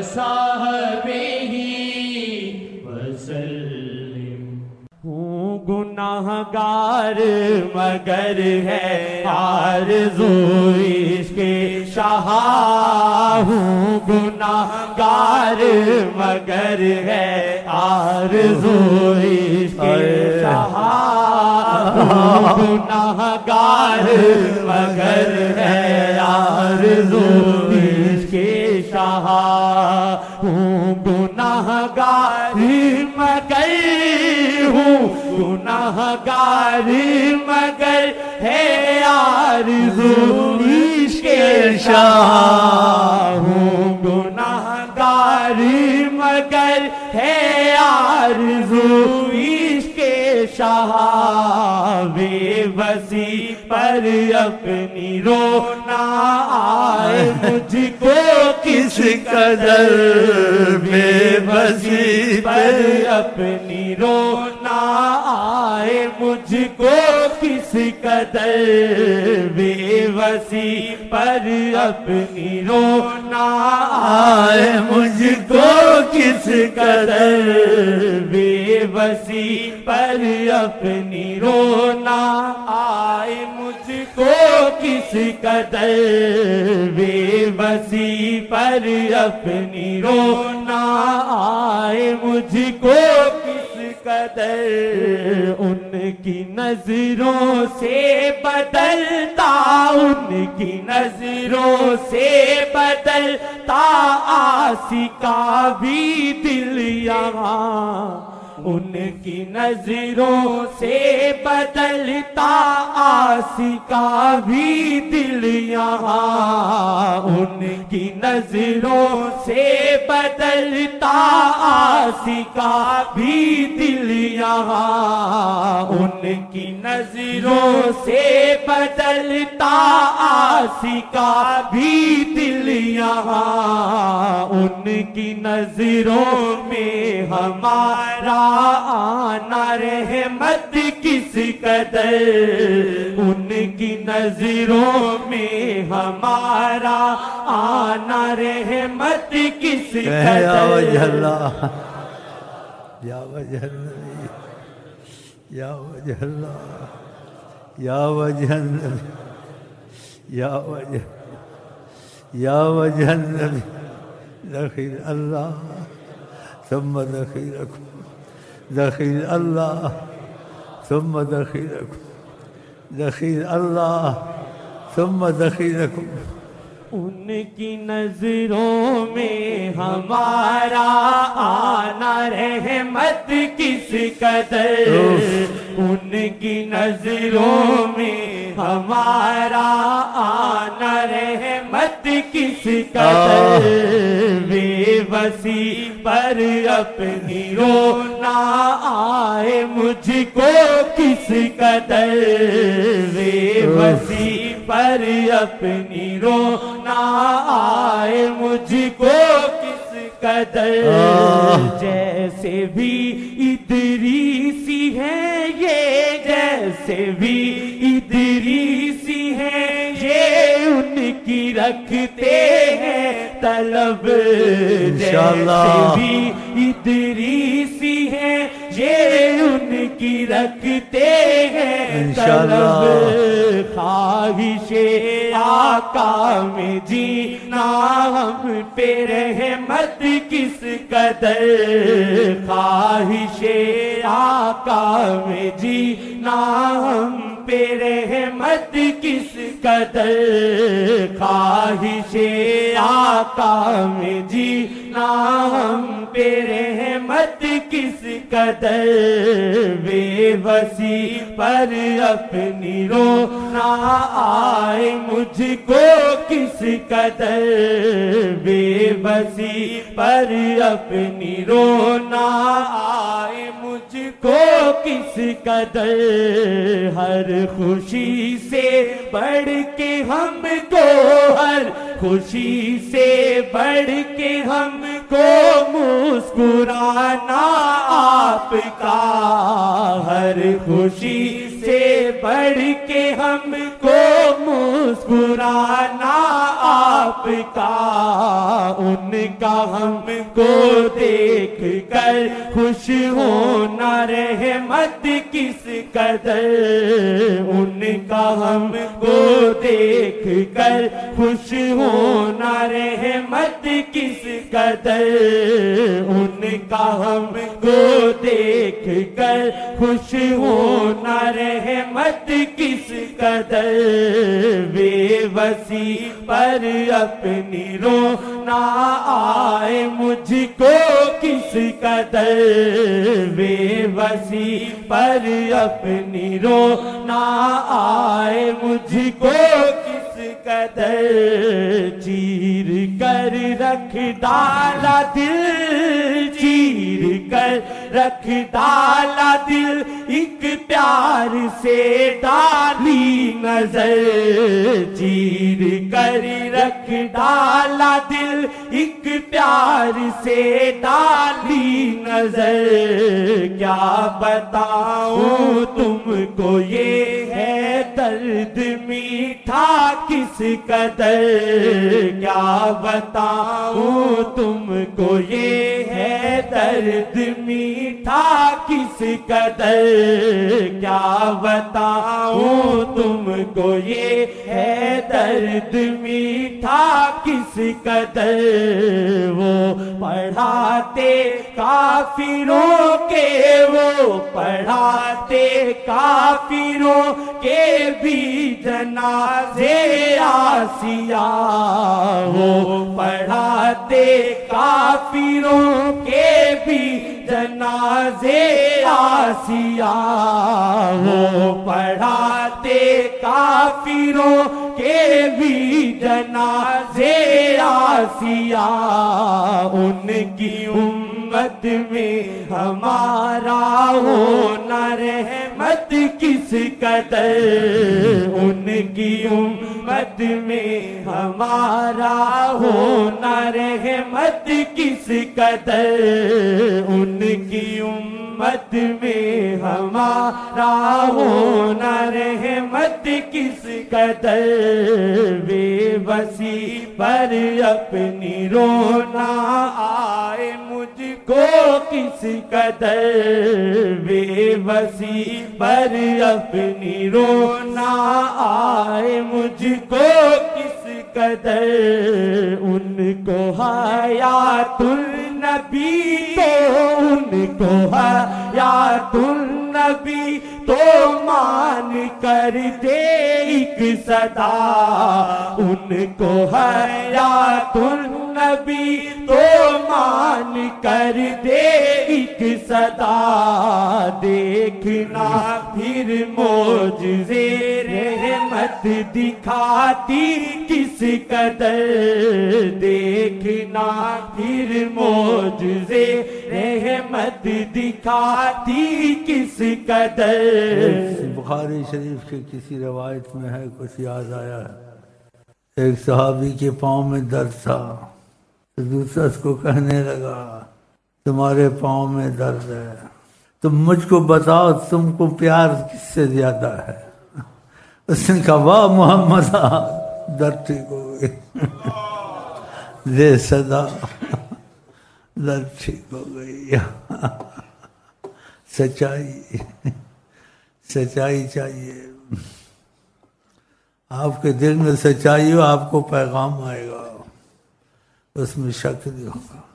وصحبه وسلم۔ ہوں گناہگار مگر ہے آرزو عشق شاہ، ہوں گناہگار مگر ہے آرزو عشق شاہ، ہوں گناہگار مگر ہے آرزو عشق شاہ، ہوں گناہگار مگر ہوں گناہگار مگر ہے آرزو عشق شاہ، ہوں گناہگار مگر ہے آرزو عشق شاہ، بے بسی پر اپنی رونا آئے مجھ کو کس قدر، بے بسی پر اپنی رونا آئے مجھ کو کس قدر، بے بسی پر اپنی رونا آئے مجھ کو کس قدر، بے بسی پر اپنی رونا آئے مجھ کو کس قدر، بے بسی پر اپنی رونا آئے مجھ کو کس قدر، ان کی نظروں سے بدلتا، ان کی نظروں سے بدلتا آسی کا بھی دل یہاں، ان کی نظروں سے بدلتا آسی کا بھی دل یہاں، ان کی نظروں سے بدلتا آسی کا بھی دل یہاں، ان کی نظروں سے بدلتا آسی کا بھی دل یہاں، ان کی نظروں میں ہمارا آنا رحمت کس قدر، ان کی نظروں میں ہمارا آنا رحمت کس قدر، یا وجہ اللہ یا وجہ النبی یا وجہ اللہ یا وجہ النبی یا وجہ النبی، دخیل اللہ ثم دخیلکم، دخیل اللہ ثم دخیلکم، دخیل اللہ ثم دخیلکم، ان کی نظروں میں ہمارا آنا رحمت کس قدر، ان کی نظروں میں ہمارا آنا رحمت کس قدر، بے بسی پر اپنی رونا آئے مجھ کو کس قدر، بے بسی پر اپنی رونا آئے مجھ کو کس قدر، جیسے بھی ادریسی ہیں یہ، جیسے بھی ادریسی ہیں یہ، ان کی رکھتے ہیں طلب، جیسے بھی ادریسی ہیں یہ، ان کی رکھتے ہیں طلب، خواہش آقا میں جینا ہم پہ رحمت کس قدر، خواہش آقا میں جینا ہم پہ رحمت کس قدر، خواہش آقا میں جینا ہم پہ رحمت کس قدر، بے بسی پر اپنی رونا آئے مجھ کو کس قدر، بے بسی پر اپنی رونا آئے مجھ کو کس قدر، ہر خوشی سے بڑھ کے ہم کو، ہر خوشی سے بڑھ کے ہم کو مسکرانا آپ کا، ہر خوشی سے بڑھ کے ہم کو مسکرانا آپ آپ کا، ان کا ہم کو دیکھ کر خوش ہونا رحمت کس قدر، ان کا ہم کو دیکھ کر خوش ہونا رحمت کس قدر، ان کا ہم کو دیکھ کر خوش ہونا رحمت کس قدر، بے بسی پر اپنی رونا آئے مجھ کو کس قدر، بے بسی پر اپنی رونا آئے مجھ کو کس قدر، چیر کر رکھ ڈالا دل، چیر کر رکھ ڈالا دل، ایک پیار سے ڈالی نظر، چیر کر رکھ ڈالا دل، ایک پیار سے ڈالی نظر، کیا بتاؤں تم کو یہ ہے درد میٹھا کس قدر، کیا بتاؤں تم کو یہ ہے درد میٹھا کس قدر، کیا بتاؤں تم کو یہ ہے درد میٹھا کس قدر، وہ پڑھاتے کافروں کے، وہ پڑھاتے کافروں کے بھی جنازے آسیہ، وہ پڑھاتے کافروں کے بھی جنازے آسیہ، وہ پڑھاتے کافروں کے بھی جنازے آسیہ، ان کی امت میں ہمارا ہونا رحمت کس قدر، ان کی امت میں ہمارا ہونا رحمت کس قدر، ان کی امت میں ہمارا ہونا رحمت کس قدر، بے بسی پر اپنی رونا آئے مجھ کو کس قدر، بے بسی پر اپنی رونا آئے مجھ کو کس قدر، ان کو حیات النبی تو، ان کو حیات النبی تو مان کر دے ایک صدا، ان کو حیات النبی تو مان کر دے ایک صدا، دیکھنا پھر معجزے رحمت دکھاتی کس قدر، دیکھنا پھر معجزے رحمت دکھاتی کس قدر۔ بخاری شریف کے کسی روایت میں ہے، کچھ یاد آیا ہے، ایک صحابی کے پاؤں میں درد تھا، تو دوسرا اس کو کہنے لگا تمہارے پاؤں میں درد ہے، تم مجھ کو بتاؤ تم کو پیار کس سے زیادہ ہے، اس نے کہا واہ محمد، درد ٹھیک ہو گئی، دے صدا، درد ٹھیک ہو گئی۔ سچائی، سچائی چاہیے، آپ کے دل میں سچائی ہو، آپ کو پیغام آئے گا، اس میں شک نہیں ہوگا۔